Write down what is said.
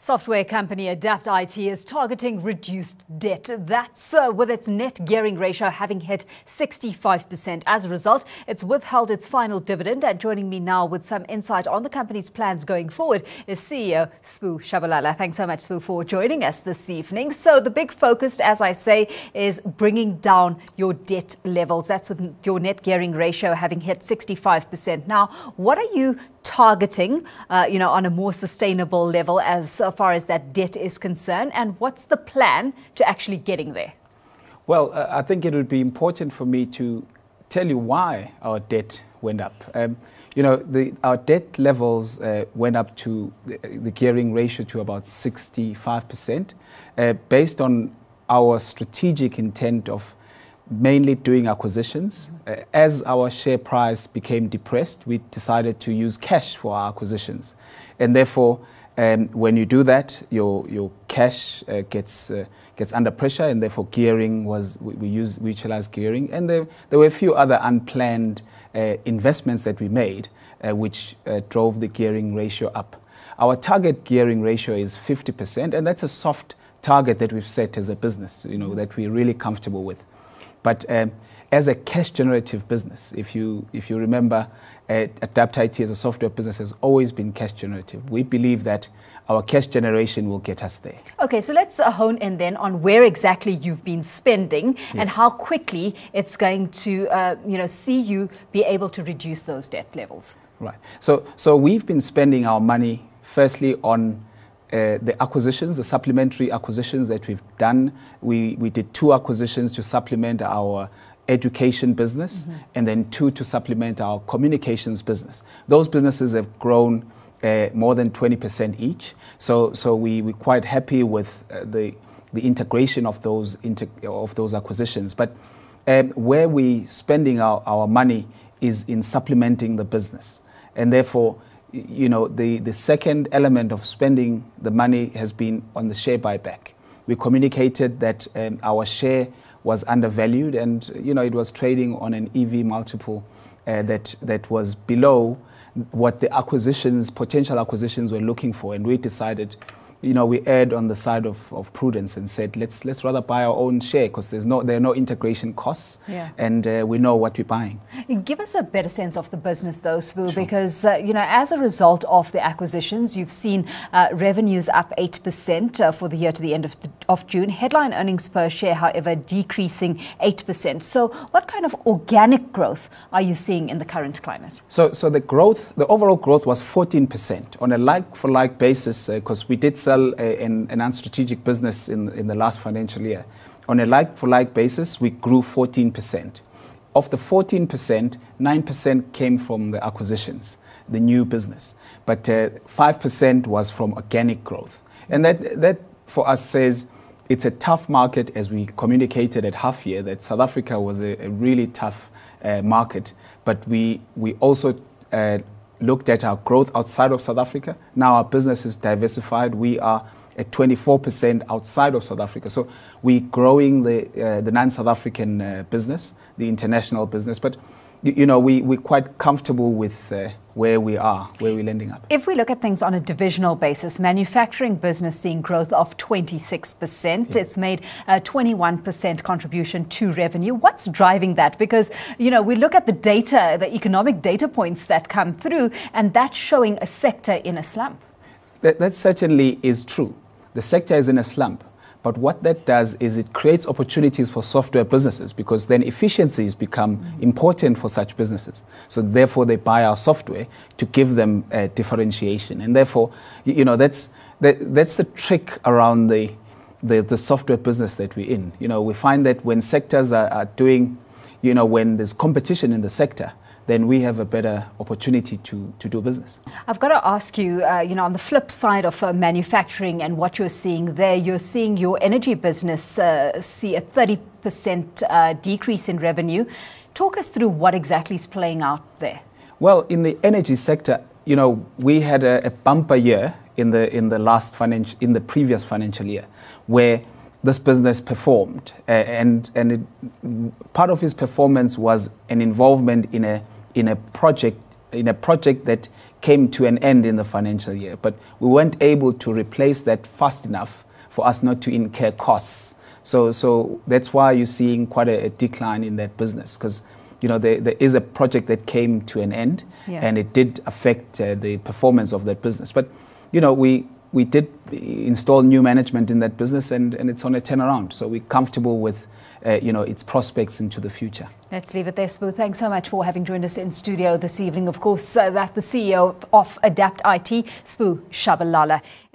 Software company Adapt IT is targeting reduced debt. That's with its net gearing ratio having hit 65%. As a result, it's withheld its final dividend. And joining me now with some insight on the company's plans going forward is CEO Sbu Shabalala. Thanks so much, Sbu, for joining us this evening. So the big focus, as I say, is bringing down your debt levels. That's with your net gearing ratio having hit 65%. Now, what are you targeting, on a more sustainable level as far as that debt is concerned, and what's the plan to actually getting there? Well, I think it would be important for me to tell you why our debt went up. Our debt levels went up to the gearing ratio to about 65%, based on our strategic intent of mainly doing acquisitions. As our share price became depressed, we decided to use cash for our acquisitions. And therefore, when you do that, your cash gets under pressure, and therefore gearing we utilized gearing. And there were a few other unplanned investments that we made, which drove the gearing ratio up. Our target gearing ratio is 50%, and that's a soft target that we've set as a business, that we're really comfortable with. But as a cash-generative business, if you remember, Adapt IT as a software business has always been cash-generative. We believe that our cash generation will get us there. Okay, so let's hone in then on where exactly you've been spending and how quickly it's going to, see you be able to reduce those debt levels. Right. So we've been spending our money firstly on the acquisitions, the supplementary acquisitions that we've done. We did 2 acquisitions to supplement our education business, and then 2 to supplement our communications business. Those businesses have grown more than 20% each. So we're quite happy with the integration of those acquisitions. But where we're spending our money is in supplementing the business, and therefore, the second element of spending the money has been on the share buyback. We communicated that our share was undervalued, and it was trading on an EV multiple that was below what the potential acquisitions were looking for, and we decided, we erred on the side of prudence and said, let's rather buy our own share, because there are no integration costs, and we know what we're buying. Give us a better sense of the business, though, Sbu, because as a result of the acquisitions, you've seen revenues up 8% for the year to the end of June. Headline earnings per share, however, decreasing 8%. So, what kind of organic growth are you seeing in the current climate? So the overall growth was 14% on a like-for-like basis, because we did sell an unstrategic business in the last financial year. On a like-for-like basis, we grew 14%. Of the 14%, 9% came from the acquisitions, the new business. But 5% was from organic growth. And that for us says it's a tough market, as we communicated at half year, that South Africa was a really tough market. But we also looked at our growth outside of South Africa. Now our business is diversified. We are at 24% outside of South Africa. So we're growing the non-South African business, the international business. But, we're quite comfortable with where we're landing up. If we look at things on a divisional basis, manufacturing business seeing growth of 26%. Yes. It's made a 21% contribution to revenue. What's driving that? Because, we look at the data, the economic data points that come through, and that's showing a sector in a slump. That certainly is true. The sector is in a slump. But what that does is it creates opportunities for software businesses, because then efficiencies become important for such businesses. So therefore, they buy our software to give them differentiation. And therefore, that's the trick around the software business that we're in. We find that when sectors are doing, when there's competition in the sector, then we have a better opportunity to do business. I've got to ask you, on the flip side of manufacturing and what you're seeing there, you're seeing your energy business see a 30% decrease in revenue. Talk us through what exactly is playing out there. Well, in the energy sector, we had a bumper year in the previous financial year, where this business performed, and part of its performance was an involvement in a project that came to an end in the financial year, but we weren't able to replace that fast enough for us not to incur costs. So that's why you're seeing quite a decline in that business, because there is a project that came to an end, and it did affect the performance of that business. But we did install new management in that business, and it's on a turnaround. So we're comfortable with its prospects into the future. Let's leave it there, Sbu. Thanks so much for having joined us in studio this evening. Of course, that's the CEO of Adapt IT, Sbu Shabalala.